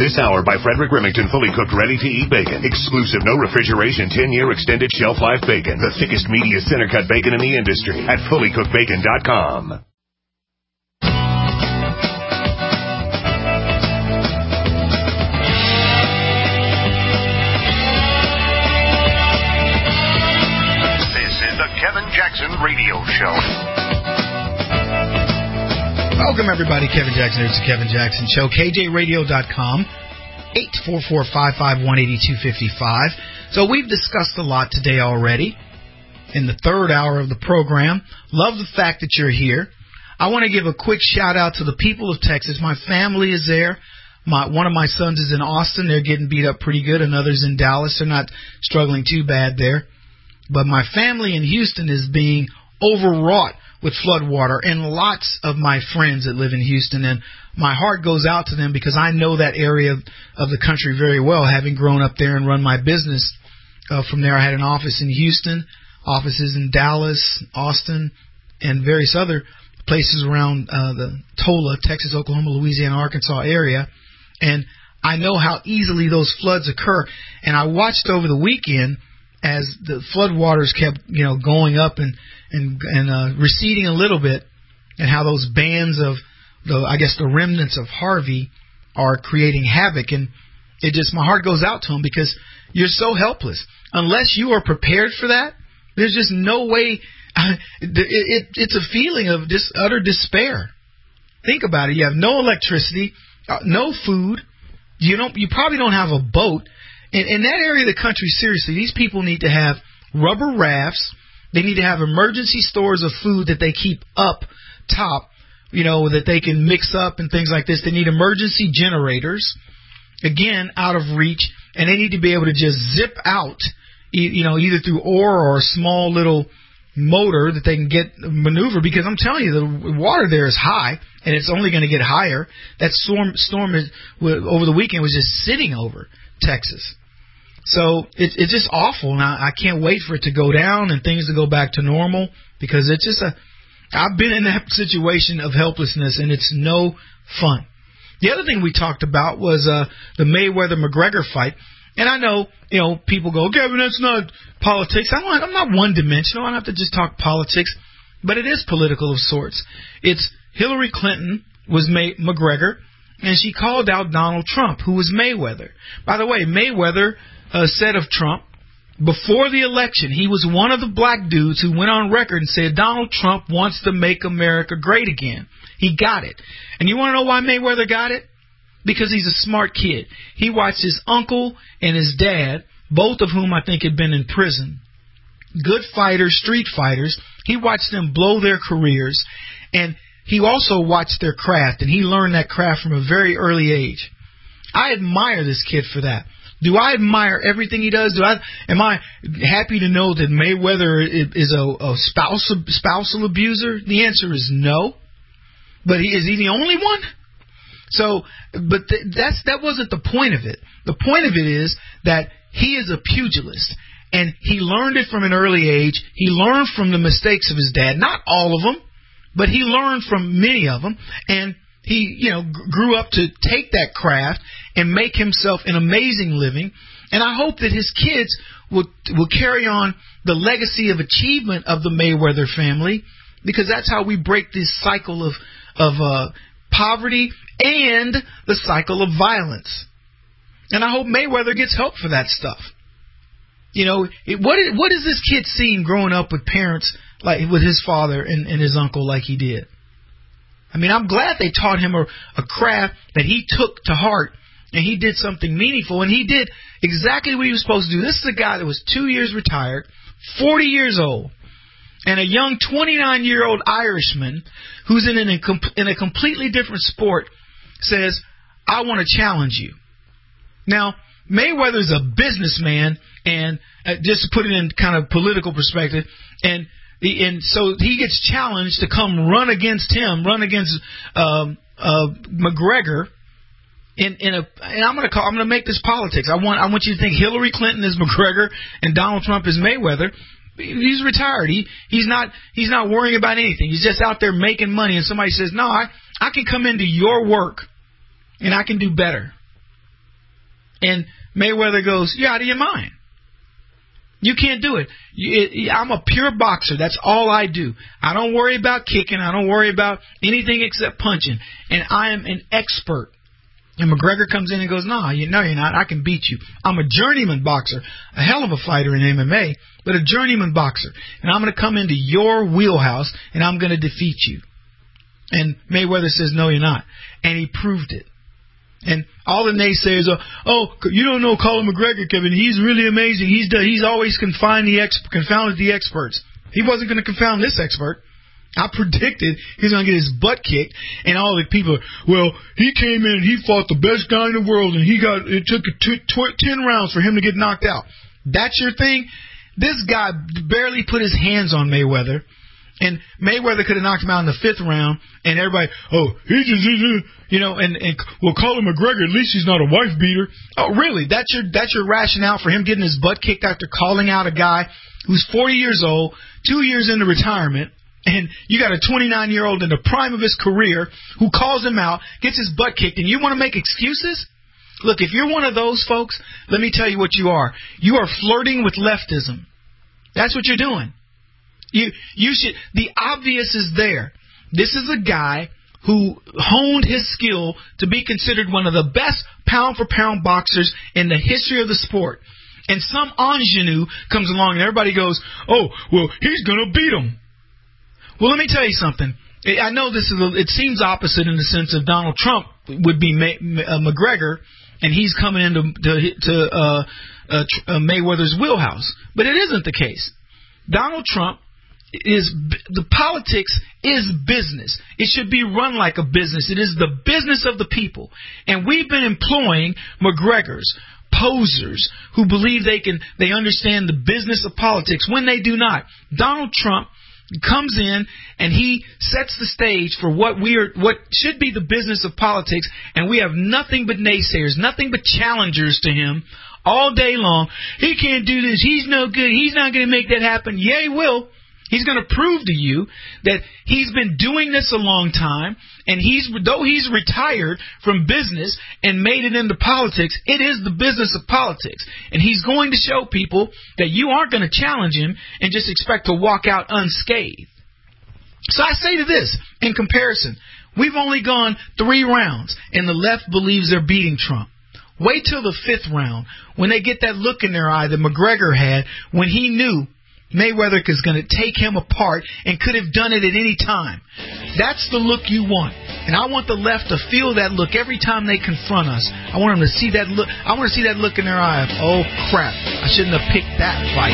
This hour by Frederick Remington, fully cooked, ready-to-eat bacon. Exclusive, no refrigeration, 10-year extended shelf life bacon. The thickest, meatiest center-cut bacon in the industry at fullycookedbacon.com. This is the Kevin Jackson Radio Show. Welcome, everybody. Kevin Jackson. It's the Kevin Jackson Show. KJRadio.com, 844-551-8255. So we've discussed a lot today already in the third hour of the program. Love the fact that you're here. I want to give a quick shout-out to the people of Texas. My family is there. One of my sons is in Austin. They're getting beat up pretty good. Another's in Dallas. They're not struggling too bad there. But my family in Houston is being overwrought with flood water, and lots of my friends that live in Houston, and my heart goes out to them because I know that area of the country very well, having grown up there and run my business from there. I had an office in Houston, offices in Dallas, Austin, and various other places around the TOLA, Texas, Oklahoma, Louisiana, Arkansas area, and I know how easily those floods occur. And I watched over the weekend as the flood waters kept, going up and receding a little bit, and how those bands of the remnants of Harvey are creating havoc. And it just, my heart goes out to them because you're so helpless. Unless you are prepared for that, there's just no way. It's a feeling of just utter despair. Think about it. You have no electricity, no food. You probably don't have a boat. In that area of the country, seriously, these people need to have rubber rafts. They need to have emergency stores of food that they keep up top, that they can mix up and things like this. They need emergency generators, again, out of reach, and they need to be able to just zip out, either through oar or a small little motor that they can maneuver, because I'm telling you, the water there is high, and it's only going to get higher. That storm over the weekend was just sitting over Texas. So it's just awful, and I can't wait for it to go down and things to go back to normal, because it's just I've been in that situation of helplessness, and it's no fun. The other thing we talked about was the Mayweather-McGregor fight, and I know people go, Kevin, that's not politics. I'm not one-dimensional. I don't have to just talk politics, but it is political of sorts. It's Hillary Clinton was McGregor, and she called out Donald Trump, who was Mayweather. By the way, Mayweather said of Trump, before the election, he was one of the black dudes who went on record and said Donald Trump wants to make America great again. He got it. And you want to know why Mayweather got it? Because he's a smart kid. He watched his uncle and his dad, both of whom I think had been in prison, good fighters, street fighters. He watched them blow their careers, and he also watched their craft, and he learned that craft from a very early age. I admire this kid for that. Do I admire everything he does? Am I happy to know that Mayweather is a spousal abuser? The answer is no. But is he the only one? So, but that wasn't the point of it. The point of it is that he is a pugilist, and he learned it from an early age. He learned from the mistakes of his dad, not all of them, but he learned from many of them, and he, grew up to take that craft and make himself an amazing living. And I hope that his kids will carry on the legacy of achievement of the Mayweather family, because that's how we break this cycle of poverty and the cycle of violence. And I hope Mayweather gets help for that stuff. What is this kid seeing growing up with parents, like with his father and his uncle, like he did? I mean, I'm glad they taught him a craft that he took to heart, and he did something meaningful, and he did exactly what he was supposed to do. This is a guy that was 2 years retired, 40 years old, and a young 29-year-old Irishman who's in a completely different sport says, I want to challenge you. Now, Mayweather's a businessman, and just to put it in kind of political perspective, and so he gets challenged to come run against McGregor and I'm going to make this politics. I want you to think Hillary Clinton is McGregor and Donald Trump is Mayweather. He's retired. He's not worrying about anything. He's just out there making money, and somebody says, no, I can come into your work and I can do better. And Mayweather goes, "You're out of your mind. You can't do it. I'm a pure boxer. That's all I do. I don't worry about kicking. I don't worry about anything except punching. And I am an expert." And McGregor comes in and goes, "No, you're not. I can beat you. I'm a journeyman boxer, a hell of a fighter in MMA, but a journeyman boxer. And I'm going to come into your wheelhouse, and I'm going to defeat you." And Mayweather says, "No, you're not." And he proved it. And all the naysayers are, "Oh, you don't know Colin McGregor, Kevin. He's really amazing. He's always confounded the experts." He wasn't going to confound this expert. I predicted he's going to get his butt kicked, and all the people are, "Well, he came in and he fought the best guy in the world, and it took 10 rounds for him to get knocked out." That's your thing? This guy barely put his hands on Mayweather, and Mayweather could have knocked him out in the 5th round, and everybody, "Oh, well, Colin McGregor, at least he's not a wife beater." Oh, really? That's your rationale for him getting his butt kicked after calling out a guy who's 40 years old, 2 years into retirement, and you got a 29-year-old in the prime of his career who calls him out, gets his butt kicked, and you want to make excuses? Look, if you're one of those folks, let me tell you what you are. You are flirting with leftism. That's what you're doing. You should. The obvious is there. This is a guy who honed his skill to be considered one of the best pound-for-pound boxers in the history of the sport. And some ingenue comes along and everybody goes, "Oh, well, he's going to beat him." Well, let me tell you something. I know it seems opposite in the sense of Donald Trump would be McGregor, and he's coming into Mayweather's wheelhouse. But it isn't the case. Donald Trump the politics is business. It should be run like a business. It is the business of the people. And we've been employing McGregors, posers, who believe they understand the business of politics when they do not. Donald Trump comes in and he sets the stage for what should be the business of politics, and we have nothing but naysayers, nothing but challengers to him all day long. He can't do this. He's no good. He's not going to make that happen. Yeah, he will. He's going to prove to you that he's been doing this a long time, and though he's retired from business and made it into politics, it is the business of politics. And he's going to show people that you aren't going to challenge him and just expect to walk out unscathed. So I say to this, in comparison, we've only gone 3 rounds, and the left believes they're beating Trump. Wait till the 5th round when they get that look in their eye that McGregor had when he knew Mayweather is going to take him apart and could have done it at any time. That's the look you want. And I want the left to feel that look every time they confront us. I want them to see that look. I want to see that look in their eye of, oh, crap, I shouldn't have picked that fight.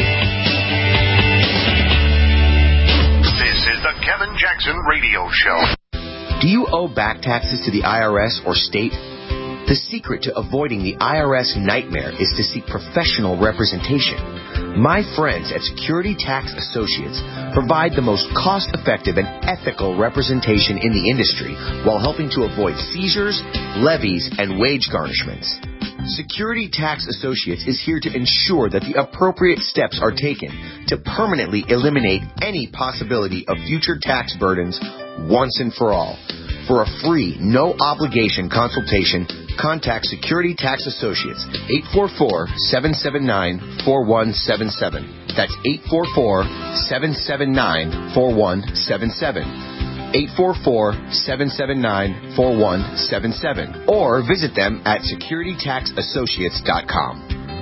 This is the Kevin Jackson Radio Show. Do you owe back taxes to the IRS or state? The secret to avoiding the IRS nightmare is to seek professional representation. My friends at Security Tax Associates provide the most cost-effective and ethical representation in the industry while helping to avoid seizures, levies, and wage garnishments. Security Tax Associates is here to ensure that the appropriate steps are taken to permanently eliminate any possibility of future tax burdens once and for all. For a free, no-obligation consultation, contact Security Tax Associates, 844-779-4177. That's 844-779-4177. 844-779-4177. Or visit them at securitytaxassociates.com.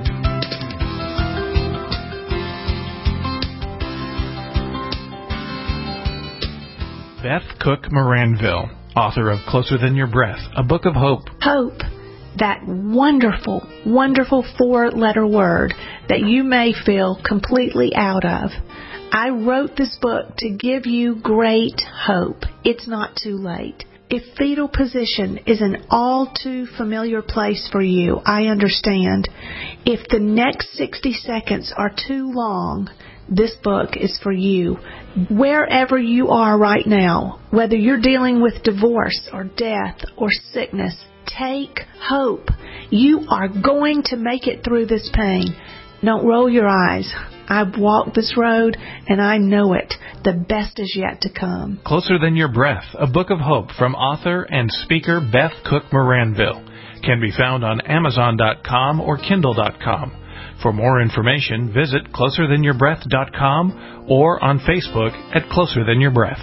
Beth Cook Moranville, author of Closer Than Your Breath, a book of hope. Hope, that wonderful, wonderful 4-letter word that you may feel completely out of. I wrote this book to give you great hope. It's not too late. If fetal position is an all too familiar place for you, I understand. If the next 60 seconds are too long, this book is for you. Wherever you are right now, whether you're dealing with divorce or death or sickness, take hope. You are going to make it through this pain. Don't roll your eyes. I've walked this road, and I know it. The best is yet to come. Closer Than Your Breath, a book of hope from author and speaker Beth Cook Moranville. can be found on Amazon.com or Kindle.com. For more information, visit closerthanYourBreath.com or on Facebook at Closer Than Your Breath.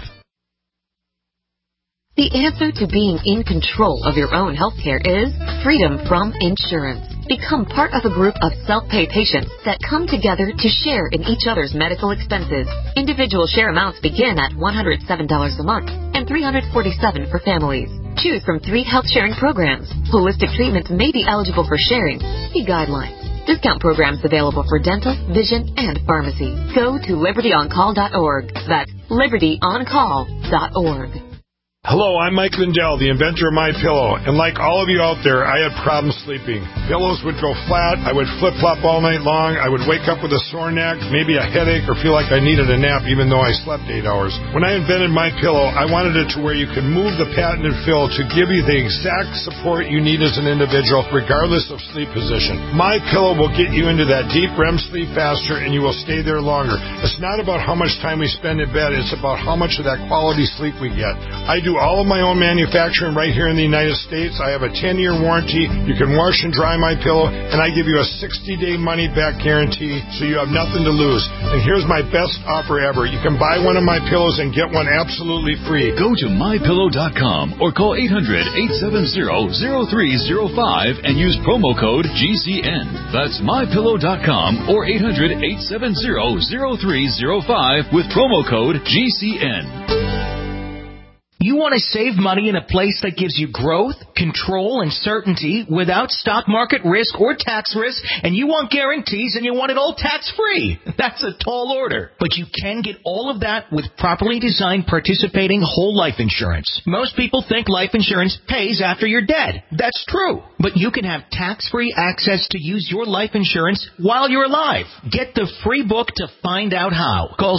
The answer to being in control of your own healthcare is freedom from insurance. Become part of a group of self-pay patients that come together to share in each other's medical expenses. Individual share amounts begin at $107 a month and $347 for families. Choose from 3 health-sharing programs. Holistic treatments may be eligible for sharing. See guidelines. Discount programs available for dental, vision, and pharmacy. Go to libertyoncall.org. That's libertyoncall.org. Hello, I'm Mike Lindell, the inventor of MyPillow, and like all of you out there, I had problems sleeping. Pillows would go flat, I would flip-flop all night long, I would wake up with a sore neck, maybe a headache, or feel like I needed a nap even though I slept 8 hours. When I invented MyPillow, I wanted it to where you could move the patented fill to give you the exact support you need as an individual, regardless of sleep position. MyPillow will get you into that deep REM sleep faster, and you will stay there longer. It's not about how much time we spend in bed, it's about how much of that quality sleep we get. I do all of my own manufacturing right here in the United States. I have a 10-year warranty. You can wash and dry my pillow, and I give you a 60-day money-back guarantee, so you have nothing to lose. And here's my best offer ever. You can buy one of my pillows and get one absolutely free. Go to MyPillow.com or call 800-870-0305 and use promo code GCN. That's MyPillow.com or 800-870-0305 with promo code GCN. You want to save money in a place that gives you growth, control, and certainty without stock market risk or tax risk, and you want guarantees and you want it all tax-free. That's a tall order. But you can get all of that with properly designed participating whole life insurance. Most people think life insurance pays after you're dead. That's true. But you can have tax-free access to use your life insurance while you're alive. Get the free book to find out how. Call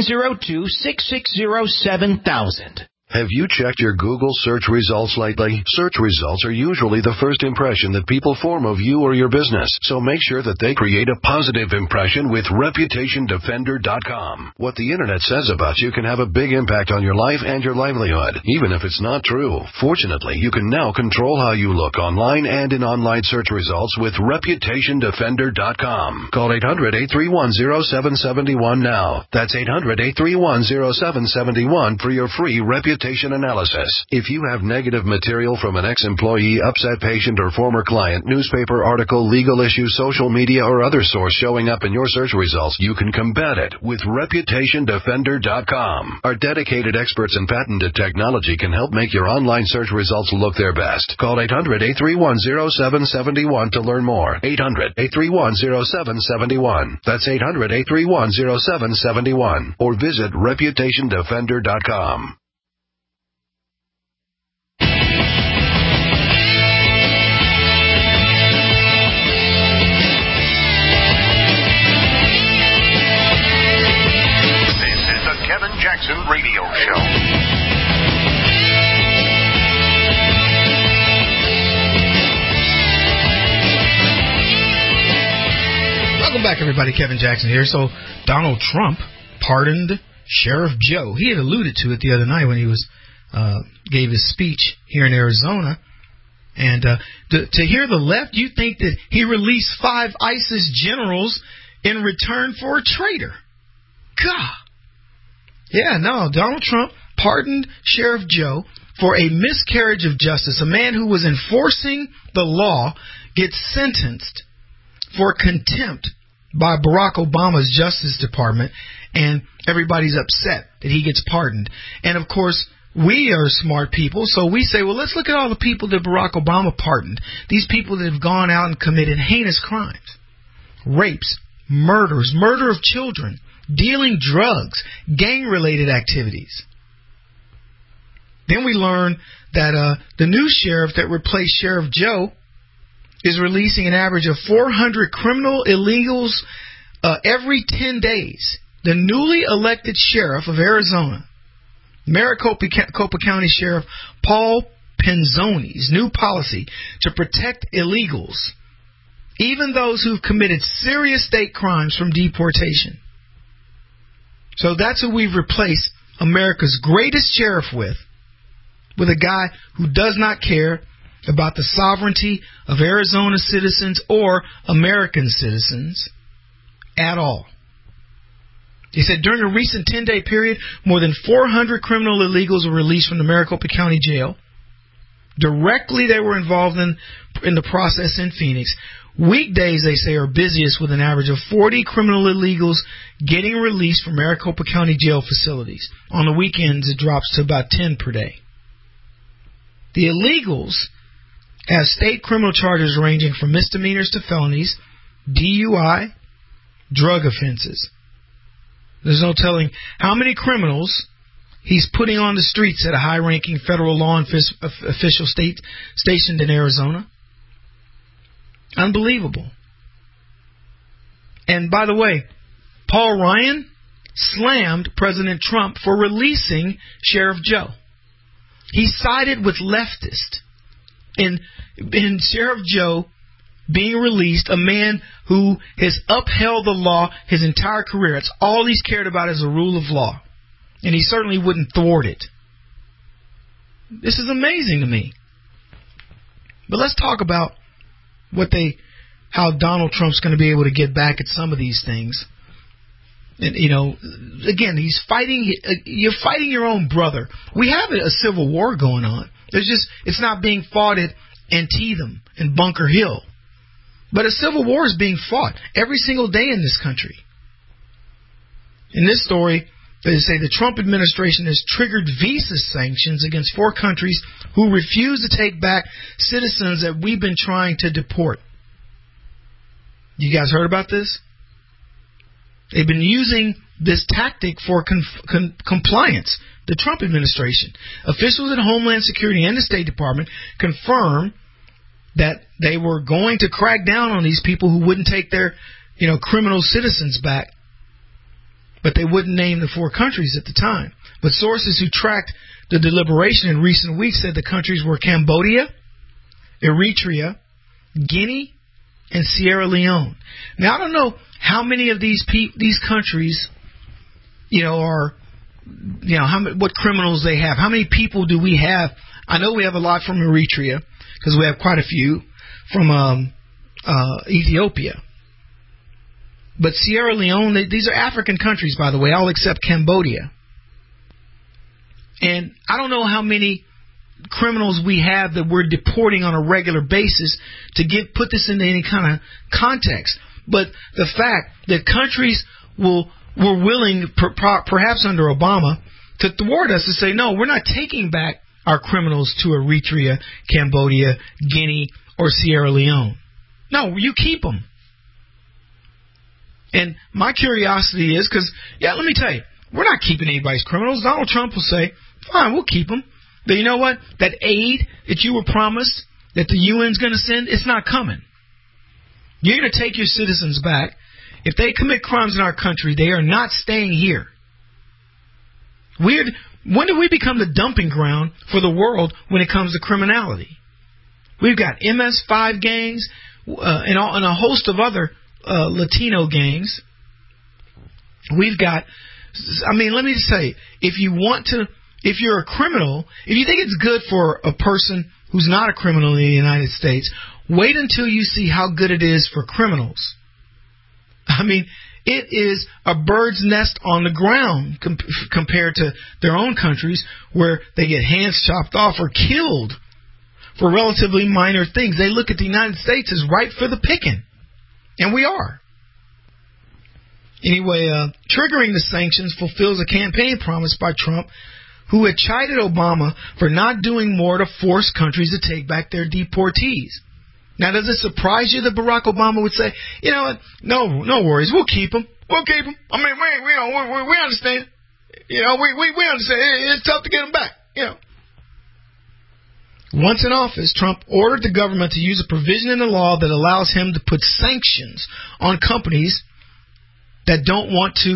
702-660-7000. Have you checked your Google search results lately? Search results are usually the first impression that people form of you or your business, so make sure that they create a positive impression with ReputationDefender.com. What the Internet says about you can have a big impact on your life and your livelihood, even if it's not true. Fortunately, you can now control how you look online and in online search results with ReputationDefender.com. Call 800-831-0771 now. That's 800-831-0771 for your free reputation analysis. If you have negative material from an ex-employee, upset patient, or former client, newspaper article, legal issue, social media, or other source showing up in your search results, you can combat it with ReputationDefender.com. Our dedicated experts in patented technology can help make your online search results look their best. Call 800-831-0771 to learn more. 800-831-0771. That's 800-831-0771. Or visit ReputationDefender.com. Jackson Radio Show. Welcome back, everybody. Kevin Jackson here. So Donald Trump pardoned Sheriff Joe. He had alluded to it the other night when he was gave his speech here in Arizona. And to hear the left, you think that he released 5 ISIS generals in return for a traitor. God. Yeah, no, Donald Trump pardoned Sheriff Joe for a miscarriage of justice. A man who was enforcing the law gets sentenced for contempt by Barack Obama's Justice Department, and everybody's upset that he gets pardoned. And, of course, we are smart people, so we say, well, let's look at all the people that Barack Obama pardoned. These people that have gone out and committed heinous crimes, rapes, murders, murder of children, dealing drugs, gang-related activities. Then we learn that the new sheriff that replaced Sheriff Joe is releasing an average of 400 criminal illegals every 10 days. The newly elected sheriff of Arizona, Maricopa County Sheriff Paul Penzoni's new policy to protect illegals, even those who've committed serious state crimes, from deportation. So that's who we've replaced America's greatest sheriff with a guy who does not care about the sovereignty of Arizona citizens or American citizens at all. He said during a recent 10-day period, more than 400 criminal illegals were released from the Maricopa County Jail. Directly they were involved in the process in Phoenix. Weekdays, they say, are busiest with an average of 40 criminal illegals getting released from Maricopa County Jail facilities. On the weekends, it drops to about 10 per day. The illegals have state criminal charges ranging from misdemeanors to felonies, DUI, drug offenses. There's no telling how many criminals he's putting on the streets at a high-ranking federal law official stationed in Arizona. Unbelievable. And by the way, Paul Ryan slammed President Trump for releasing Sheriff Joe. He sided with leftists in Sheriff Joe being released, a man who has upheld the law his entire career. That's all he's cared about is the rule of law. And he certainly wouldn't thwart it. This is amazing to me. But let's talk about how Donald Trump's going to be able to get back at some of these things. And, again, you're fighting your own brother. We have a civil war going on. It's not being fought at Antietam and Bunker Hill. But a civil war is being fought every single day in this country. In this story, they say the Trump administration has triggered visa sanctions against 4 countries who refuse to take back citizens that we've been trying to deport. You guys heard about this? They've been using this tactic for compliance. The Trump administration. Officials at Homeland Security and the State Department confirmed that they were going to crack down on these people who wouldn't take their, criminal citizens back. But they wouldn't name the 4 countries at the time. But sources who tracked the deliberation in recent weeks said the countries were Cambodia, Eritrea, Guinea, and Sierra Leone. Now, I don't know how many of these countries, are, what criminals they have. How many people do we have? I know we have a lot from Eritrea, because we have quite a few from Ethiopia. But Sierra Leone, these are African countries, by the way, all except Cambodia. And I don't know how many criminals we have that we're deporting on a regular basis to put this into any kind of context. But the fact that countries were willing, perhaps under Obama, to thwart us and say, no, we're not taking back our criminals to Eritrea, Cambodia, Guinea, or Sierra Leone. No, you keep them. And my curiosity is, because, let me tell you, we're not keeping anybody's criminals. Donald Trump will say, fine, we'll keep them. But you know what? That aid that you were promised that the UN's going to send, it's not coming. You're going to take your citizens back. If they commit crimes in our country, they are not staying here. When did we become the dumping ground for the world when it comes to criminality? We've got MS-5 gangs and a host of other Latino gangs. We've got, let me just say, if you're a criminal, if you think it's good for a person who's not a criminal in the United States, wait until you see how good it is for criminals. It is a bird's nest on the ground compared to their own countries where they get hands chopped off or killed for relatively minor things. They look at the United States as ripe for the picking. And we are. Anyway, triggering the sanctions fulfills a campaign promise by Trump, who had chided Obama for not doing more to force countries to take back their deportees. Now, does it surprise you that Barack Obama would say, you know what, no worries, we'll keep them. We'll keep them. We understand. We understand. It's tough to get them back. Once in office, Trump ordered the government to use a provision in the law that allows him to put sanctions on companies that don't want to,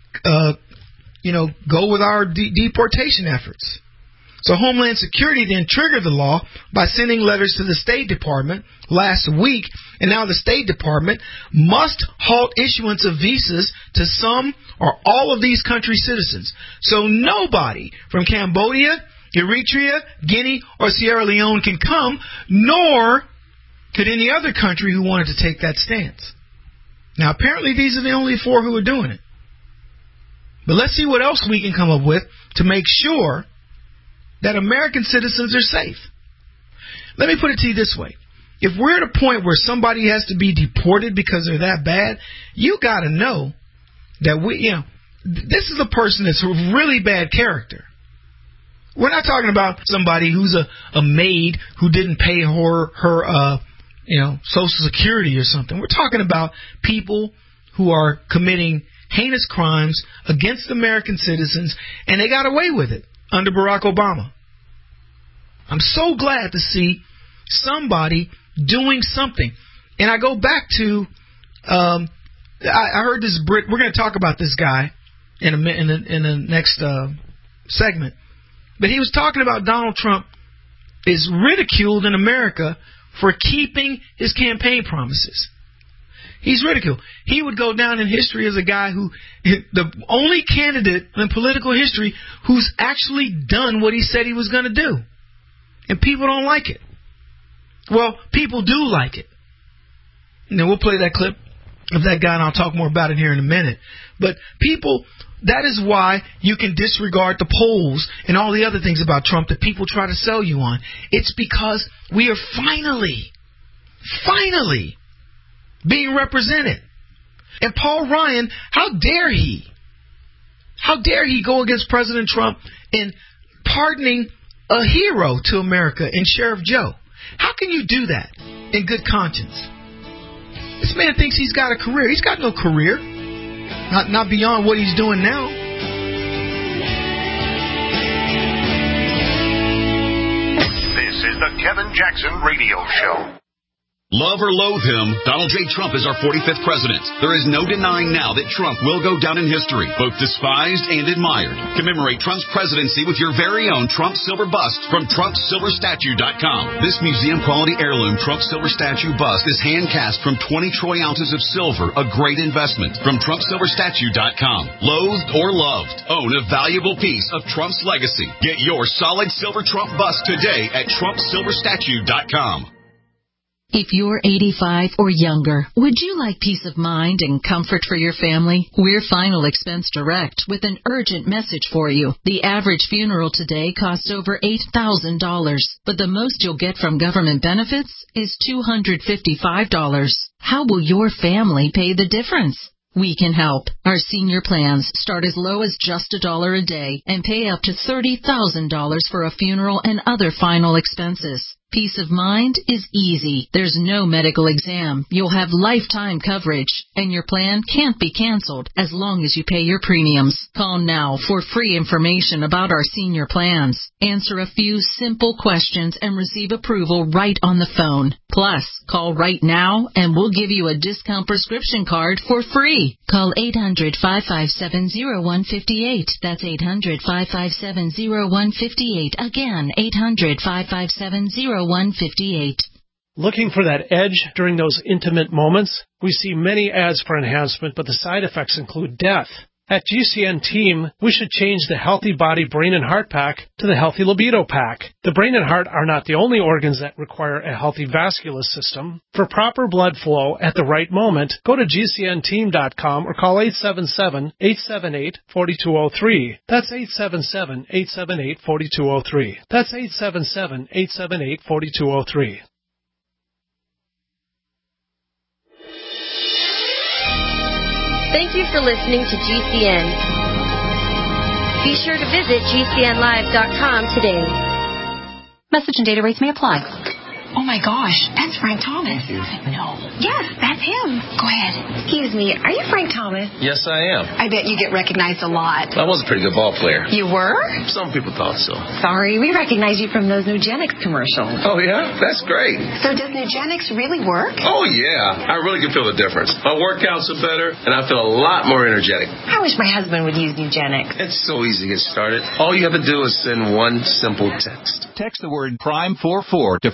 go with our deportation efforts. So Homeland Security then triggered the law by sending letters to the State Department last week, and now the State Department must halt issuance of visas to some or all of these country citizens. So nobody from Cambodia, Eritrea, Guinea, or Sierra Leone can come, nor could any other country who wanted to take that stance. Now, apparently these are the only 4 who are doing it. But let's see what else we can come up with to make sure that American citizens are safe. Let me put it to you this way. If we're at a point where somebody has to be deported because they're that bad, you got to know that this is a person that's a really bad character. We're not talking about somebody who's a maid who didn't pay her Social Security or something. We're talking about people who are committing heinous crimes against American citizens, and they got away with it under Barack Obama. I'm so glad to see somebody doing something. And I go back to, I heard this Brit. We're going to talk about this guy in the next segment. But he was talking about Donald Trump is ridiculed in America for keeping his campaign promises. He's ridiculed. He would go down in history as a guy who, the only candidate in political history who's actually done what he said he was going to do. And people don't like it. Well, people do like it. And then we'll play that clip of that guy, and I'll talk more about it here in a minute. But people, that is why you can disregard the polls and all the other things about Trump that people try to sell you on. It's because we are finally being represented. And Paul Ryan, how dare he go against President Trump in pardoning a hero to America in Sheriff Joe? How can you do that in good conscience? This man thinks he's got a career. He's got no career. Not beyond what he's doing now. This is the Kevin Jackson Radio Show. Love or loathe him, Donald J. Trump is our 45th president. There is no denying now that Trump will go down in history, both despised and admired. Commemorate Trump's presidency with your very own Trump Silver Bust from TrumpSilverStatue.com. This museum-quality heirloom Trump Silver Statue bust is hand-cast from 20 troy ounces of silver, a great investment from TrumpSilverStatue.com. Loathed or loved, own a valuable piece of Trump's legacy. Get your solid silver Trump bust today at TrumpSilverStatue.com. If you're 85 or younger, would you like peace of mind and comfort for your family? We're Final Expense Direct with an urgent message for you. The average funeral today costs over $8,000, but the most you'll get from government benefits is $255. How will your family pay the difference? We can help. Our senior plans start as low as just $1 a day and pay up to $30,000 for a funeral and other final expenses. Peace of mind is easy. There's no medical exam. You'll have lifetime coverage, and your plan can't be canceled as long as you pay your premiums. Call now for free information about our senior plans. Answer a few simple questions and receive approval right on the phone. Plus, call right now and we'll give you a discount prescription card for free. Call 800-557-0158. That's 800-557-0158. Again, 800-557-0158. Looking for that edge during those intimate moments? We see many ads for enhancement, but the side effects include death. At GCN Team, we should change the Healthy Body Brain and Heart Pack to the Healthy Libido Pack. The brain and heart are not the only organs that require a healthy vascular system. For proper blood flow at the right moment, go to GCNteam.com or call 877-878-4203. That's 877-878-4203. That's 877-878-4203. Thank you for listening to GCN. Be sure to visit GCNlive.com today. Message and data rates may apply. Oh my gosh, that's Frank Thomas. No. Yes, that's him. Go ahead. Excuse me, are you Frank Thomas? Yes, I am. I bet you get recognized a lot. I was a pretty good ball player. You were? Some people thought so. Sorry, we recognize you from those Nugenix commercials. Oh, yeah? That's great. So does Nugenix really work? Oh, yeah. I really can feel the difference. My workouts are better, and I feel a lot more energetic. I wish my husband would use Nugenix. It's so easy to get started. All you have to do is send one simple text. Text the word PRIME44 to 420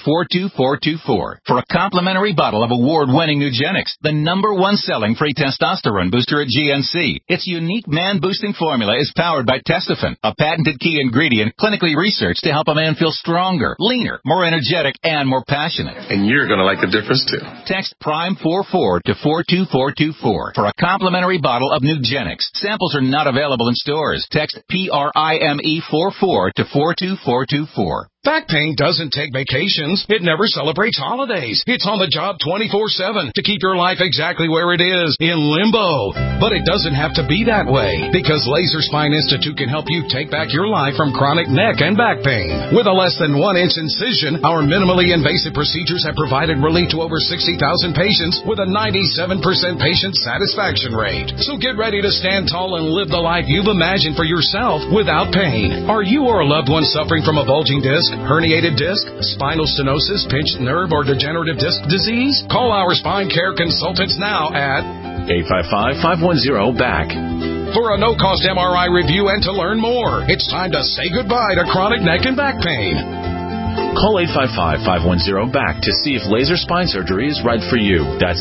42424 for a complimentary bottle of award-winning Nugenix, the #1 selling free testosterone booster at GNC. Its unique man-boosting formula is powered by Testofen, a patented key ingredient clinically researched to help a man feel stronger, leaner, more energetic, and more passionate. And you're going to like the difference, too. Text PRIME44 to 42424 for a complimentary bottle of Nugenix. Samples are not available in stores. Text PRIME44 to 42424. Back pain doesn't take vacations. It never celebrates holidays. It's on the job 24/7 to keep your life exactly where it is, in limbo. But it doesn't have to be that way, because Laser Spine Institute can help you take back your life from chronic neck and back pain. With a less than 1-inch incision, our minimally invasive procedures have provided relief to over 60,000 patients with a 97% patient satisfaction rate. So get ready to stand tall and live the life you've imagined for yourself without pain. Are you or a loved one suffering from a bulging disc, herniated disc, spinal stenosis, pinched nerve, or degenerative disc disease? Call our spine care consultants now at 855-510-BACK. For a no-cost MRI review and to learn more. It's time to say goodbye to chronic neck and back pain. Call 855-510-BACK to see if laser spine surgery is right for you. That's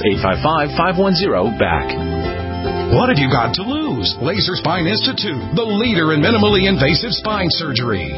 855-510-BACK. What have you got to lose? Laser Spine Institute, the leader in minimally invasive spine surgery.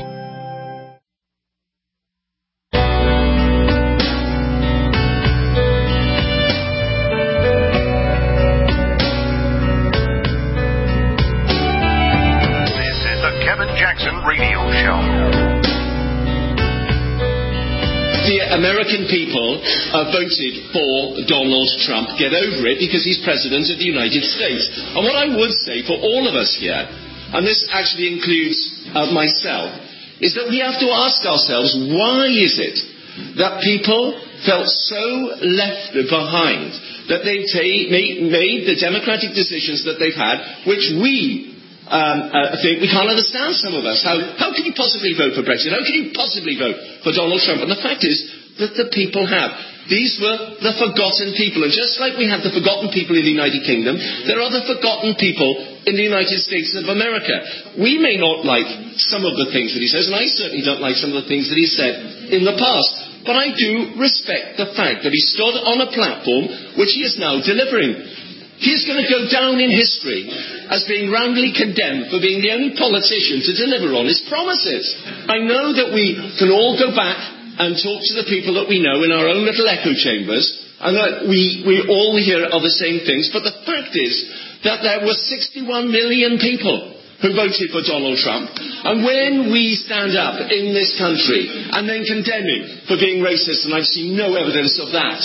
The American people voted for Donald Trump. Get over it, because he's President of the United States. And what I would say for all of us here, and this actually includes myself, is that we have to ask ourselves, why is it that people felt so left behind that they've made the democratic decisions that they've had, which we think we can't understand, some of us. How can you possibly vote for Brexit? How can you possibly vote for Donald Trump? And the fact is that the people have. These were the forgotten people. And just like we have the forgotten people in the United Kingdom, there are the forgotten people in the United States of America. We may not like some of the things that he says, and I certainly don't like some of the things that he said in the past. But I do respect the fact that he stood on a platform which he is now delivering. He is going to go down in history as being roundly condemned for being the only politician to deliver on his promises. I know that we can all go back and talk to the people that we know in our own little echo chambers, and that we all hear are the same things, but the fact is that there were 61 million people who voted for Donald Trump. And when we stand up in this country and then condemn him for being racist, and I've seen no evidence of that,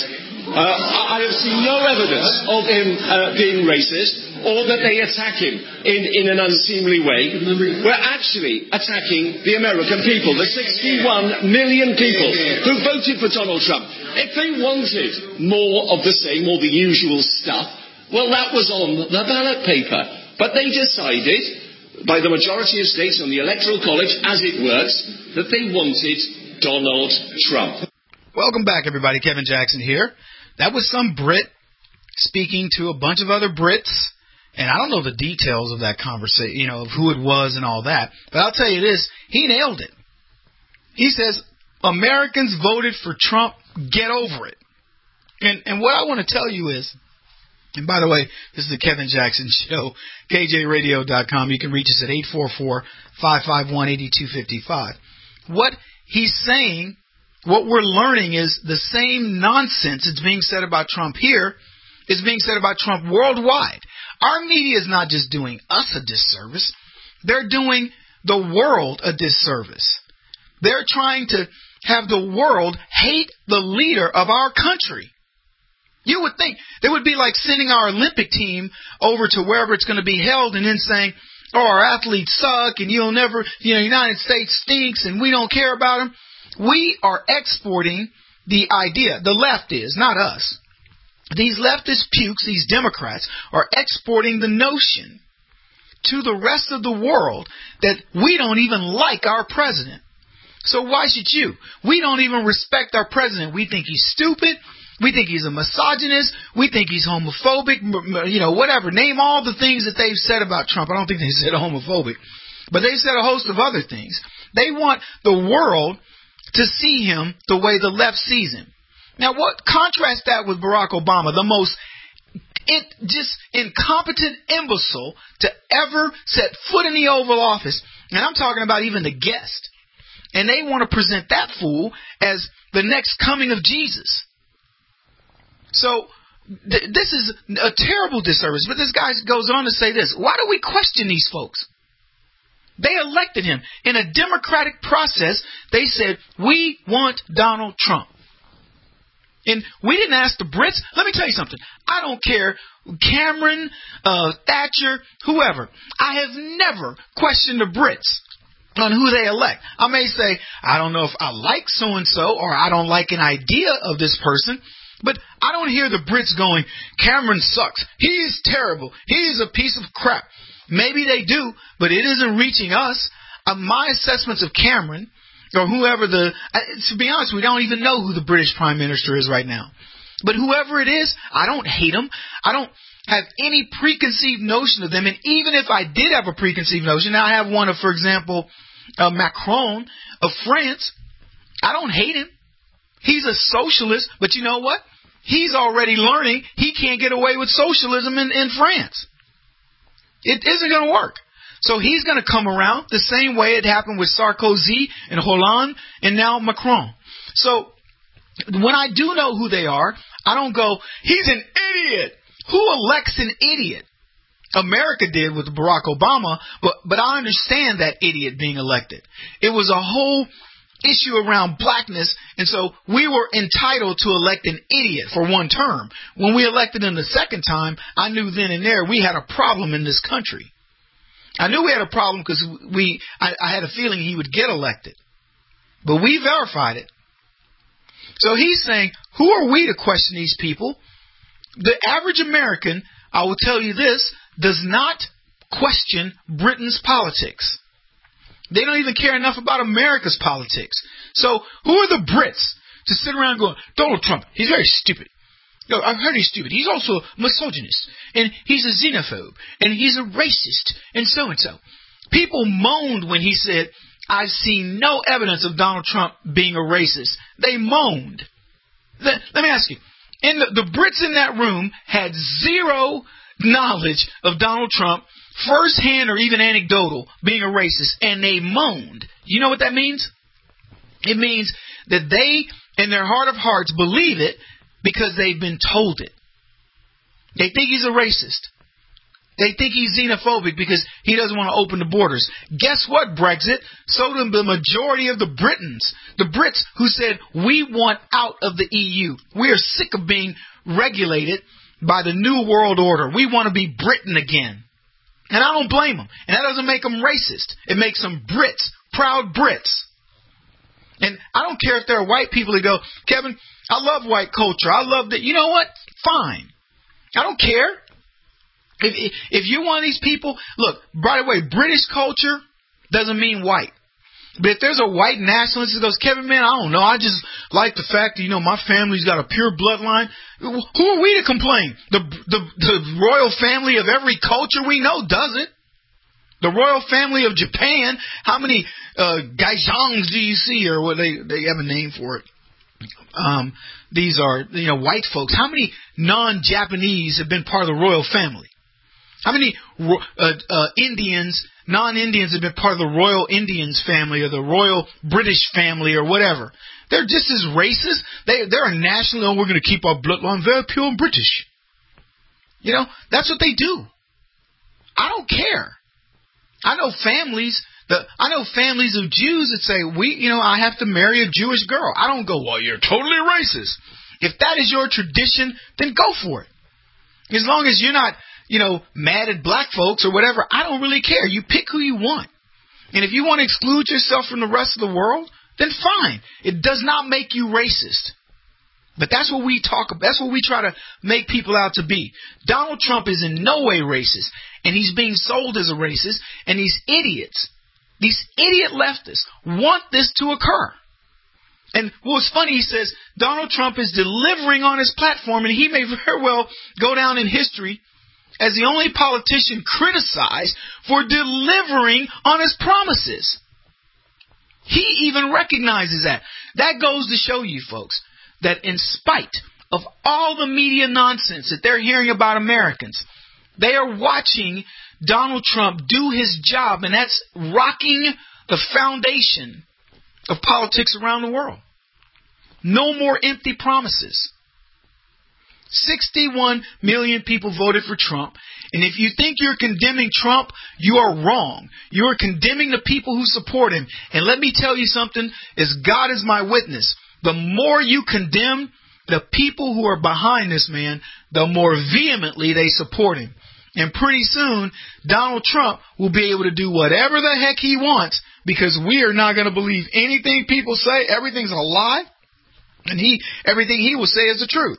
I have seen no evidence of him being racist, or that they attack him in an unseemly way. We're actually attacking the American people, the 61 million people who voted for Donald Trump. If they wanted more of the same, or the usual stuff, well, that was on the ballot paper. But they decided, by the majority of states on the Electoral College, as it works, that they wanted Donald Trump. Welcome back, everybody. Kevin Jackson here. That was some Brit speaking to a bunch of other Brits, and I don't know the details of that conversation, of who it was and all that, but I'll tell you this, he nailed it. He says, Americans voted for Trump, get over it. And what I want to tell you is, and by the way, this is the Kevin Jackson Show, KJRadio.com. You can reach us at 844-551-8255. What he's saying, what we're learning is the same nonsense that's being said about Trump here is being said about Trump worldwide. Our media is not just doing us a disservice. They're doing the world a disservice. They're trying to have the world hate the leader of our country. You would think they would be like sending our Olympic team over to wherever it's going to be held and then saying, oh, our athletes suck and you'll never, United States stinks and we don't care about them. We are exporting the idea. The left is, not us. These leftist pukes, these Democrats, are exporting the notion to the rest of the world that we don't even like our president. So why should you? We don't even respect our president. We think he's stupid. We think he's a misogynist. We think he's homophobic, whatever. Name all the things that they've said about Trump. I don't think they said homophobic, but they've said a host of other things. They want the world to see him the way the left sees him. Now, contrast that with Barack Obama, the most just incompetent imbecile to ever set foot in the Oval Office. And I'm talking about even the guest. And they want to present that fool as the next coming of Jesus. So this is a terrible disservice. But this guy goes on to say this. Why do we question these folks? They elected him. In a democratic process, they said, we want Donald Trump. And we didn't ask the Brits. Let me tell you something. I don't care, Cameron, Thatcher, whoever. I have never questioned the Brits on who they elect. I may say, I don't know if I like so-and-so or I don't like an idea of this person, but I don't hear the Brits going, Cameron sucks. He's terrible. He's a piece of crap. Maybe they do, but it isn't reaching us. My assessments of Cameron or whoever to be honest, we don't even know who the British Prime Minister is right now. But whoever it is, I don't hate him. I don't have any preconceived notion of them. And even if I did have a preconceived notion, now I have one of, for example, Macron of France. I don't hate him. He's a socialist, but you know what? He's already learning he can't get away with socialism in France. It isn't going to work. So he's going to come around the same way it happened with Sarkozy and Hollande and now Macron. So when I do know who they are, I don't go, he's an idiot. Who elects an idiot? America did with Barack Obama, but I understand that idiot being elected. It was a whole issue around blackness, and so we were entitled to elect an idiot for one term. When we elected him the second time, I knew then and there we had a problem in this country. I knew we had a problem because I had a feeling he would get elected. But we verified it. So he's saying, who are we to question these people? The average American, I will tell you this, does not question Britain's politics. They don't even care enough about America's politics. So who are the Brits to sit around going, Donald Trump, he's very stupid. No, I've heard he's stupid. He's also a misogynist, and he's a xenophobe, and he's a racist, and so. People moaned when he said, I've seen no evidence of Donald Trump being a racist. They moaned. Let me ask you, the Brits in that room had zero knowledge of Donald Trump, firsthand or even anecdotal, being a racist, and they moaned. You know what that means? It means that they, in their heart of hearts, believe it, because they've been told it. They think he's a racist. They think he's xenophobic because he doesn't want to open the borders. Guess what, Brexit? So did the majority of the Britons. The Brits who said, we want out of the EU. We are sick of being regulated by the New World Order. We want to be Britain again. And I don't blame them. And that doesn't make them racist. It makes them Brits, proud Brits. And I don't care if there are white people that go, Kevin, I love white culture. I love that. You know what? Fine. I don't care. If you're one of these people, look, by the way, British culture doesn't mean white. But if there's a white nationalist that goes, Kevin, man, I don't know. I just like the fact that, my family's got a pure bloodline. Who are we to complain? The royal family of every culture we know does it. The royal family of Japan, how many Gaijangs do you see? Or what they have a name for it. These are, white folks. How many non-Japanese have been part of the royal family? How many non-Indians have been part of the Royal Indians family or the Royal British family or whatever? They're just as racist. They're a national, we're going to keep our bloodline very pure and British. That's what they do. I don't care. I know families of Jews that say, I have to marry a Jewish girl. I don't go, well, you're totally racist. If that is your tradition, then go for it. As long as you're not, mad at black folks or whatever, I don't really care. You pick who you want. And if you want to exclude yourself from the rest of the world, then fine. It does not make you racist. But that's what we talk about. That's what we try to make people out to be. Donald Trump is in no way racist. And he's being sold as a racist. And these idiots, these idiot leftists want this to occur. And what's funny, he says Donald Trump is delivering on his platform, and he may very well go down in history as the only politician criticized for delivering on his promises. He even recognizes that. That goes to show you, folks, that in spite of all the media nonsense that they're hearing about Americans, they are watching Donald Trump do his job, and that's rocking the foundation of politics around the world. No more empty promises. 61 million people voted for Trump. And if you think you're condemning Trump, you are wrong. You are condemning the people who support him. And let me tell you something, as God is my witness, the more you condemn the people who are behind this man, the more vehemently they support him. And pretty soon, Donald Trump will be able to do whatever the heck he wants, because we are not going to believe anything people say. Everything's a lie. And everything he will say is the truth.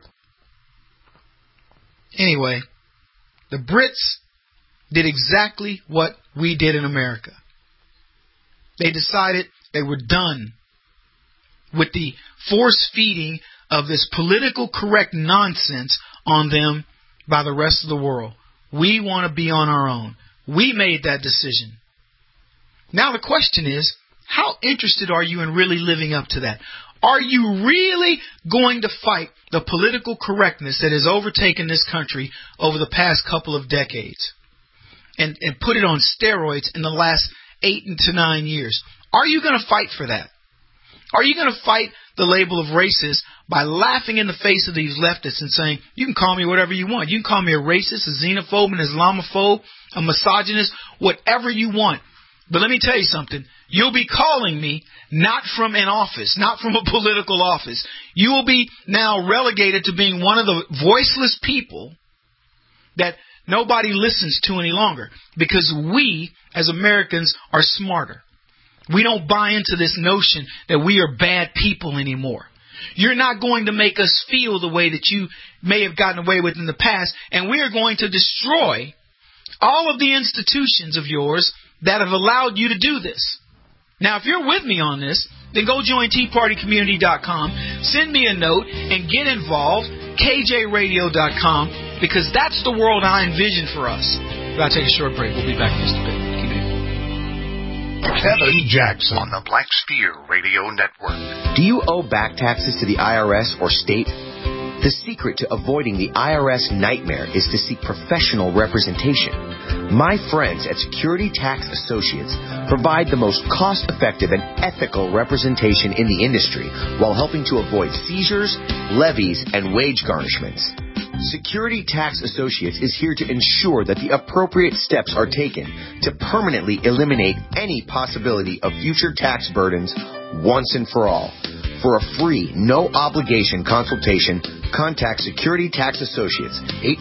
Anyway, the Brits did exactly what we did in America. They decided they were done with the force feeding of this political correct nonsense on them by the rest of the world. We want to be on our own. We made that decision. Now the question is, how interested are you in really living up to that? Are you really going to fight the political correctness that has overtaken this country over the past couple of decades and put it on steroids in the last 8 to 9 years? Are you going to fight for that? Are you going to fight the label of racist by laughing in the face of these leftists and saying, you can call me whatever you want. You can call me a racist, a xenophobe, an Islamophobe, a misogynist, whatever you want. But let me tell you something. You'll be calling me not from an office, not from a political office. You will be now relegated to being one of the voiceless people that nobody listens to any longer, because we, as Americans, are smarter. We don't buy into this notion that we are bad people anymore. You're not going to make us feel the way that you may have gotten away with in the past, and we are going to destroy all of the institutions of yours that have allowed you to do this. Now, if you're with me on this, then go join TeaPartyCommunity.com, send me a note, and get involved, KJRadio.com, because that's the world I envision for us. We'll take a short break. We'll be back in just a bit. Keep it. Kevin Jackson on the Black Spear Radio Network. Do you owe back taxes to the IRS or state? The secret to avoiding the IRS nightmare is to seek professional representation. My friends at Security Tax Associates provide the most cost-effective and ethical representation in the industry while helping to avoid seizures, levies, and wage garnishments. Security Tax Associates is here to ensure that the appropriate steps are taken to permanently eliminate any possibility of future tax burdens once and for all. For a free, no-obligation consultation, contact Security Tax Associates,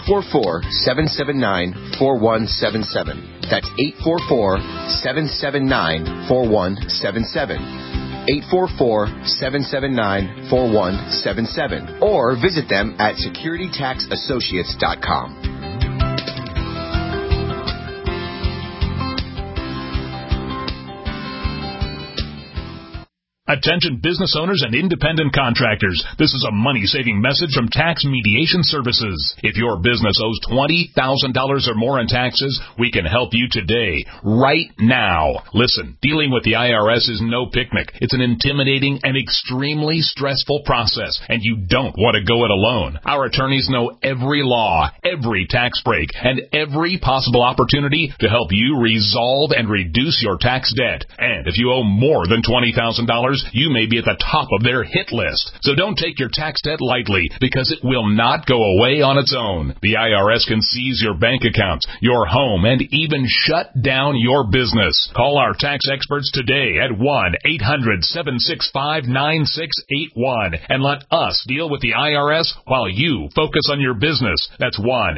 844-779-4177. That's 844-779-4177. 844-779-4177. Or visit them at securitytaxassociates.com. Attention business owners and independent contractors. This is a money-saving message from Tax Mediation Services. If your business owes $20,000 or more in taxes, we can help you today, right now. Listen, dealing with the IRS is no picnic. It's an intimidating and extremely stressful process, and you don't want to go it alone. Our attorneys know every law, every tax break, and every possible opportunity to help you resolve and reduce your tax debt. And if you owe more than $20,000, you may be at the top of their hit list. So don't take your tax debt lightly, because it will not go away on its own. The IRS can seize your bank accounts, your home, and even shut down your business. Call our tax experts today at 1-800-765-9681 and let us deal with the IRS while you focus on your business. That's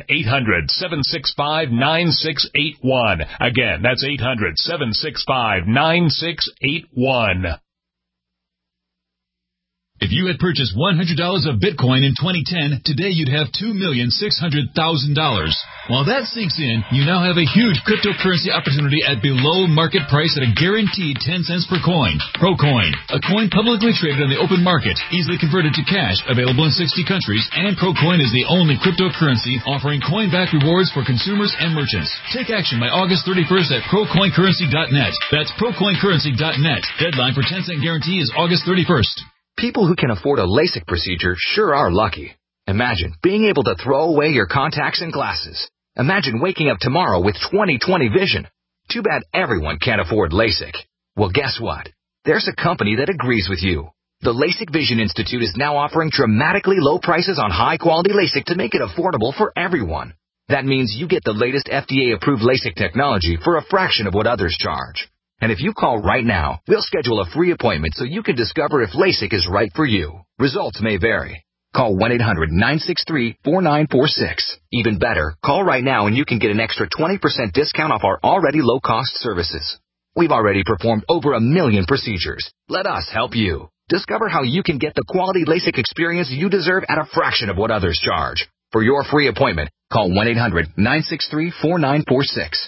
1-800-765-9681. Again, that's 800-765-9681. If you had purchased $100 of Bitcoin in 2010, today you'd have $2,600,000. While that sinks in, you now have a huge cryptocurrency opportunity at below market price at a guaranteed 10 cents per coin. ProCoin, a coin publicly traded on the open market, easily converted to cash, available in 60 countries, and ProCoin is the only cryptocurrency offering coin-back rewards for consumers and merchants. Take action by August 31st at ProCoinCurrency.net. That's ProCoinCurrency.net. Deadline for 10-cent guarantee is August 31st. People who can afford a LASIK procedure sure are lucky. Imagine being able to throw away your contacts and glasses. Imagine waking up tomorrow with 20/20 vision. Too bad everyone can't afford LASIK. Well, guess what? There's a company that agrees with you. The LASIK Vision Institute is now offering dramatically low prices on high-quality LASIK to make it affordable for everyone. That means you get the latest FDA-approved LASIK technology for a fraction of what others charge. And if you call right now, we'll schedule a free appointment so you can discover if LASIK is right for you. Results may vary. Call 1-800-963-4946. Even better, call right now and you can get an extra 20% discount off our already low-cost services. We've already performed over 1 million procedures. Let us help you. Discover how you can get the quality LASIK experience you deserve at a fraction of what others charge. For your free appointment, call 1-800-963-4946.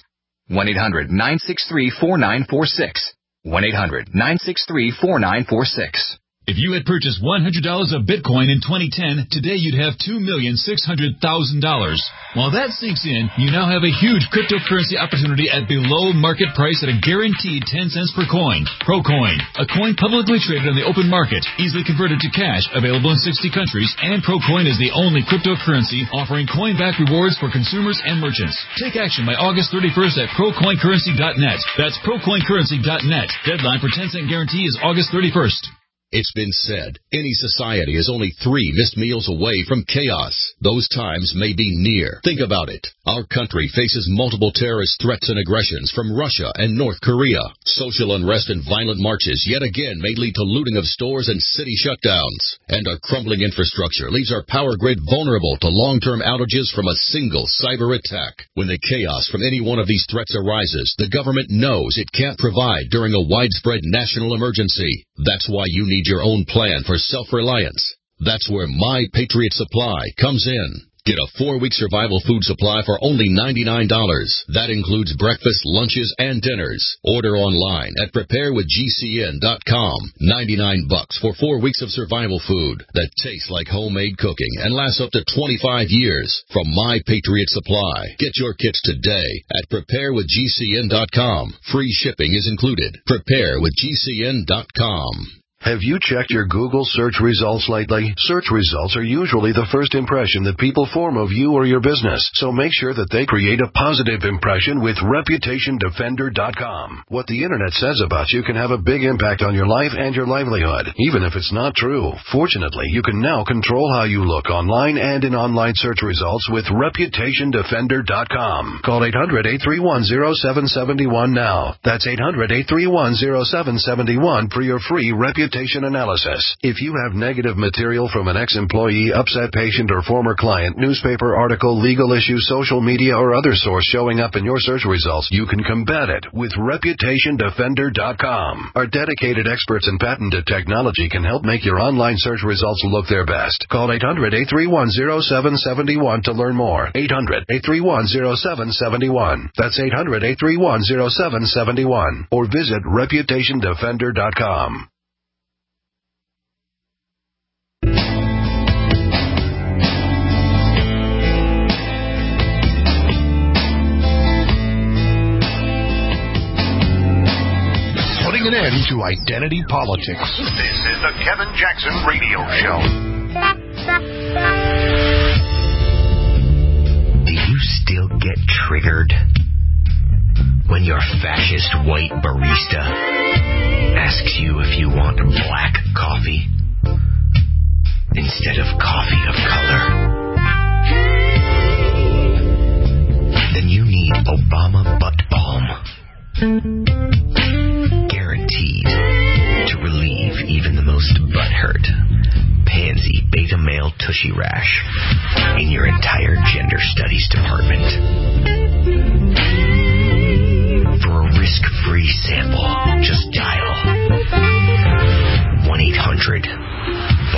1-800-963-4946. 1-800-963-4946. If you had purchased $100 of Bitcoin in 2010, today you'd have $2,600,000. While that sinks in, you now have a huge cryptocurrency opportunity at below market price at a guaranteed 10 cents per coin. ProCoin, a coin publicly traded on the open market, easily converted to cash, available in 60 countries, and ProCoin is the only cryptocurrency offering coin-back rewards for consumers and merchants. Take action by August 31st at ProCoinCurrency.net. That's ProCoinCurrency.net. Deadline for 10-cent guarantee is August 31st. It's been said, any society is only 3 missed meals away from chaos. Those times may be near. Think about it. Our country faces multiple terrorist threats and aggressions from Russia and North Korea. Social unrest and violent marches yet again may lead to looting of stores and city shutdowns. And our crumbling infrastructure leaves our power grid vulnerable to long-term outages from a single cyber attack. When the chaos from any one of these threats arises, the government knows it can't provide during a widespread national emergency. That's why you need your own plan for self-reliance. That's where My Patriot Supply comes in. Get a 4-week survival food supply for only $99. That includes breakfast, lunches, and dinners. Order online at preparewithgcn.com. $99 for 4 weeks of survival food that tastes like homemade cooking and lasts up to 25 years from My Patriot Supply. Get your kits today at preparewithgcn.com. Free shipping is included. Preparewithgcn.com. Have you checked your Google search results lately? Search results are usually the first impression that people form of you or your business, so make sure that they create a positive impression with ReputationDefender.com. What the Internet says about you can have a big impact on your life and your livelihood, even if it's not true. Fortunately, you can now control how you look online and in online search results with ReputationDefender.com. Call 800-831-0771 now. That's 800-831-0771 for your free reputation analysis. If you have negative material from an ex-employee, upset patient, or former client, newspaper article, legal issue, social media, or other source showing up in your search results, you can combat it with ReputationDefender.com. Our dedicated experts in patented technology can help make your online search results look their best. Call 800-831-0771 to learn more. 800-831-0771. That's 800-831-0771. Or visit ReputationDefender.com. An end to identity politics. This is the Kevin Jackson Radio Show. Do you still get triggered when your fascist white barista asks you if you want black coffee instead of coffee of color? Then you need Obama Butt Balm. Guaranteed to relieve even the most butthurt, pansy, beta male tushy rash in your entire gender studies department. For a risk-free sample, just dial 1-800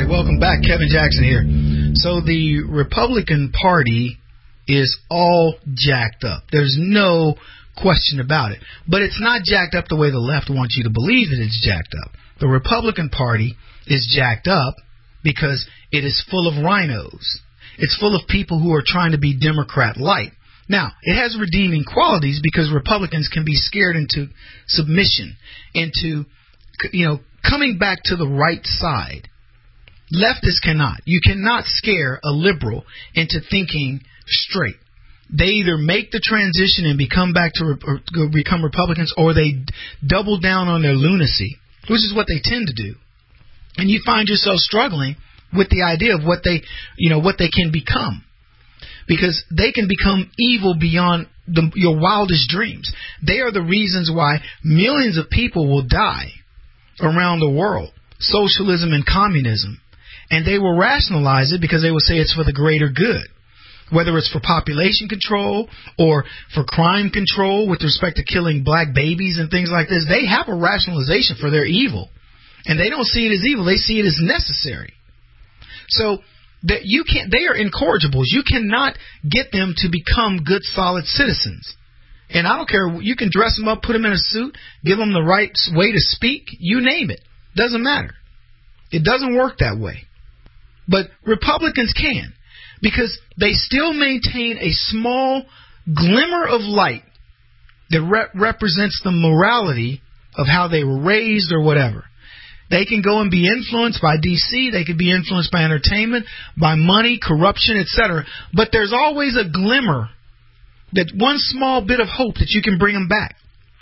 right, welcome back. Kevin Jackson here. So the Republican Party is all jacked up. There's no question about it. But it's not jacked up the way the left wants you to believe that it's jacked up. The Republican Party is jacked up because it is full of rhinos. It's full of people who are trying to be Democrat-like. Now, it has redeeming qualities because Republicans can be scared into submission, into, coming back to the right side. Leftists cannot. You cannot scare a liberal into thinking straight. They either make the transition and become Republicans, or they double down on their lunacy, which is what they tend to do. And you find yourself struggling with the idea of what they can become, because they can become evil beyond your wildest dreams. They are the reasons why millions of people will die around the world, socialism and communism, and they will rationalize it because they will say it's for the greater good. Whether it's for population control or for crime control with respect to killing black babies and things like this, they have a rationalization for their evil. And they don't see it as evil, they see it as necessary. So that they are incorrigibles. You cannot get them to become good, solid citizens. And I don't care, you can dress them up, put them in a suit, give them the right way to speak, you name it. Doesn't matter. It doesn't work that way. But Republicans can, because they still maintain a small glimmer of light that represents the morality of how they were raised or whatever. They can go and be influenced by D.C., they could be influenced by entertainment, by money, corruption, etc. But there's always a glimmer, that one small bit of hope that you can bring them back.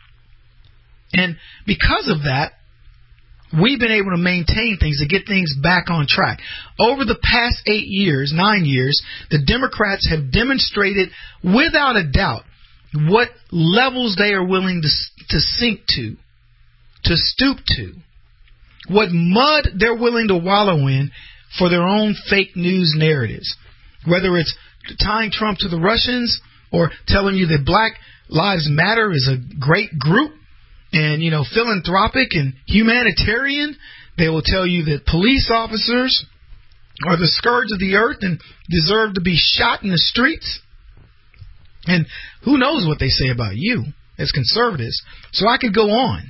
And because of that, we've been able to maintain things, to get things back on track. Over the past 9 years, the Democrats have demonstrated without a doubt what levels they are willing to sink to stoop to, what mud they're willing to wallow in for their own fake news narratives. Whether it's tying Trump to the Russians or telling you that Black Lives Matter is a great group, and, philanthropic and humanitarian. They will tell you that police officers are the scourge of the earth and deserve to be shot in the streets. And who knows what they say about you as conservatives. So I could go on.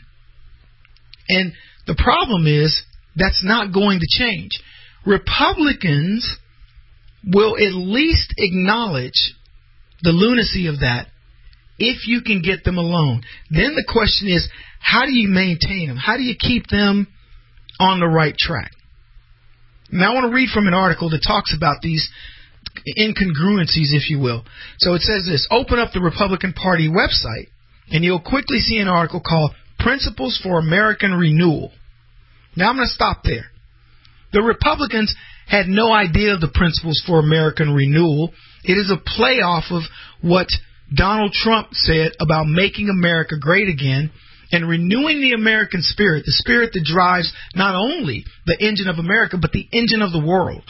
And the problem is that's not going to change. Republicans will at least acknowledge the lunacy of that if you can get them alone. Then the question is, how do you maintain them? How do you keep them on the right track? Now I want to read from an article that talks about these incongruencies, if you will. So it says this: open up the Republican Party website, and you'll quickly see an article called Principles for American Renewal. Now I'm going to stop there. The Republicans had no idea of the Principles for American Renewal. It is a play off of what Donald Trump said about making America great again and renewing the American spirit, the spirit that drives not only the engine of America, but the engine of the world.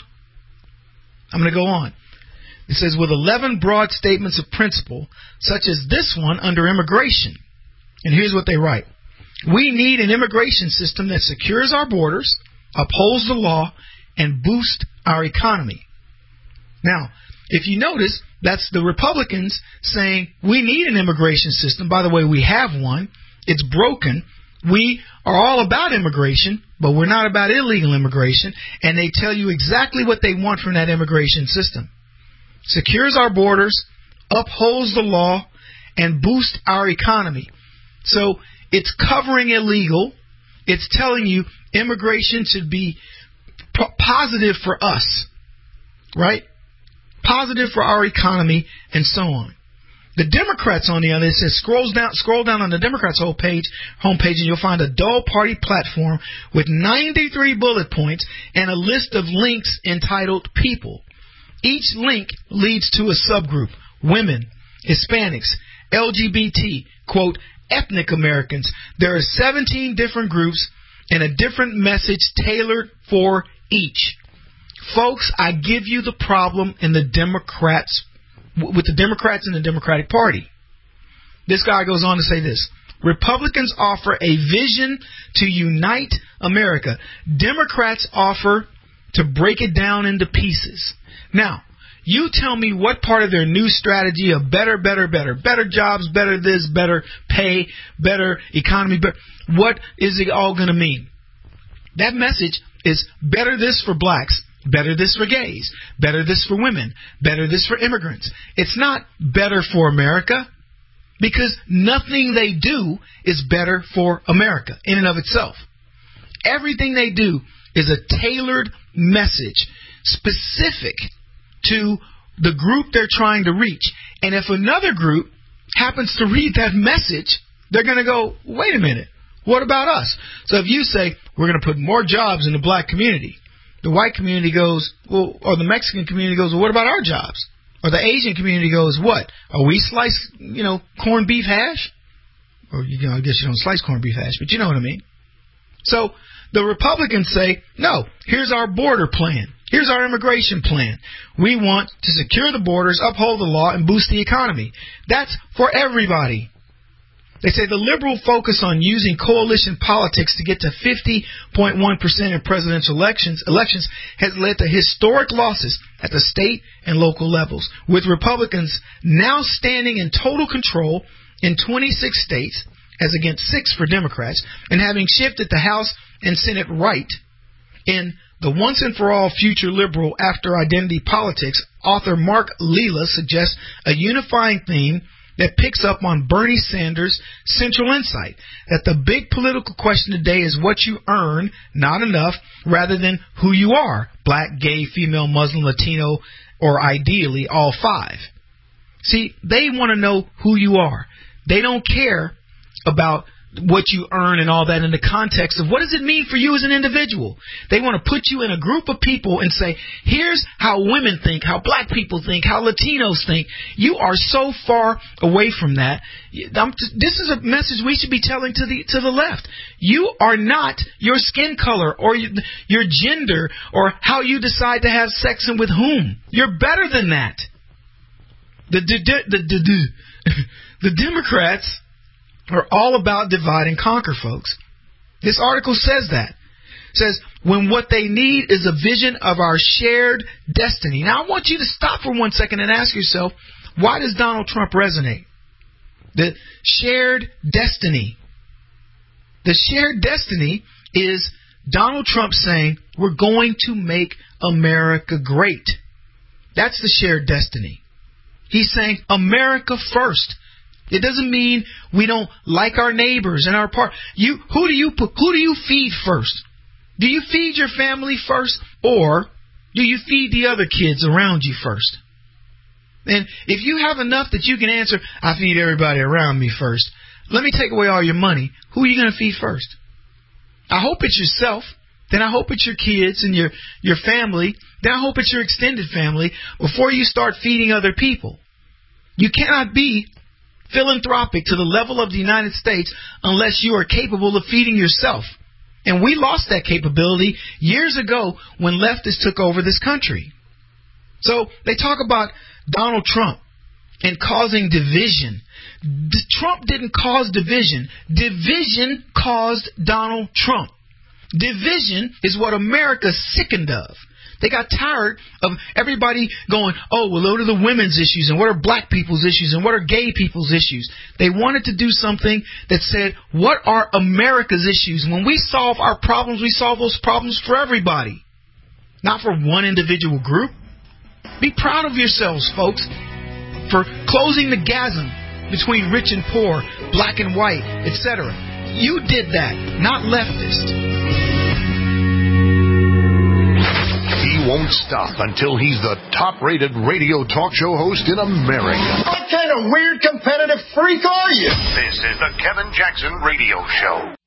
I'm going to go on. It says, with 11 broad statements of principle, such as this one under immigration. And here's what they write. We need an immigration system that secures our borders, upholds the law, and boosts our economy. Now, if you notice, that's the Republicans saying we need an immigration system. By the way, we have one. It's broken. We are all about immigration, but we're not about illegal immigration. And they tell you exactly what they want from that immigration system. Secures our borders, upholds the law, and boosts our economy. So it's covering illegal. It's telling you immigration should be positive for us, right? Positive for our economy, and so on. The Democrats, on the other, it says scroll down on the Democrats' homepage, and you'll find a dull party platform with 93 bullet points and a list of links entitled People. Each link leads to a subgroup: women, Hispanics, LGBT, quote, ethnic Americans. There are 17 different groups and a different message tailored for each. Folks, I give you the problem in the Democrats, with the Democrats and the Democratic Party. This guy goes on to say this: Republicans offer a vision to unite America. Democrats offer to break it down into pieces. Now, you tell me what part of their new strategy of better jobs, better this, better pay, better economy, what is it all going to mean? That message is better this for blacks, better this for gays, better this for women, better this for immigrants. It's not better for America, because nothing they do is better for America in and of itself. Everything they do is a tailored message specific to the group they're trying to reach. And if another group happens to read that message, they're going to go, wait a minute, what about us? So if you say, we're going to put more jobs in the black community, the white community goes, well, or the Mexican community goes, well, what about our jobs? Or the Asian community goes, what? Are we slice, corned beef hash? Or, I guess you don't slice corned beef hash, but you know what I mean. So the Republicans say, no, here's our border plan. Here's our immigration plan. We want to secure the borders, uphold the law, and boost the economy. That's for everybody. They say the liberal focus on using coalition politics to get to 50.1% in presidential elections has led to historic losses at the state and local levels, with Republicans now standing in total control in 26 states, as against 6 for Democrats, and having shifted the House and Senate right. In The Once and For All Future Liberal After Identity Politics, author Mark Lila suggests a unifying theme that picks up on Bernie Sanders' central insight, that the big political question today is what you earn, not enough, rather than who you are, black, gay, female, Muslim, Latino, or ideally all 5. See, they want to know who you are. They don't care about what you earn and all that in the context of what does it mean for you as an individual. They want to put you in a group of people and say, here's how women think, how black people think, how Latinos think. You are so far away from that. This is a message we should be telling to the left. You are not your skin color or your gender or how you decide to have sex and with whom. You're better than that. The Democrats are all about divide and conquer, folks. This article says that. It says, when what they need is a vision of our shared destiny. Now, I want you to stop for 1 second and ask yourself, why does Donald Trump resonate? The shared destiny. The shared destiny is Donald Trump saying, we're going to make America great. That's the shared destiny. He's saying, America first. It doesn't mean we don't like our neighbors and our part. Who do you feed first? Do you feed your family first, or do you feed the other kids around you first? And if you have enough that you can answer, I feed everybody around me first. Let me take away all your money. Who are you going to feed first? I hope it's yourself. Then I hope it's your kids and your family. Then I hope it's your extended family before you start feeding other people. You cannot be philanthropic to the level of the United States unless you are capable of feeding yourself. And we lost that capability years ago when leftists took over this country. So they talk about Donald Trump and causing division. Trump didn't cause division. Division caused Donald Trump. Division is what America's sickened of. They got tired of everybody going, oh, well, what are the women's issues and what are black people's issues and what are gay people's issues? They wanted to do something that said, what are America's issues? When we solve our problems, we solve those problems for everybody, not for one individual group. Be proud of yourselves, folks, for closing the chasm between rich and poor, black and white, etc. You did that, not leftists. He won't stop until he's the top-rated radio talk show host in America. What kind of weird competitive freak are you? This is the Kevin Jackson Radio Show.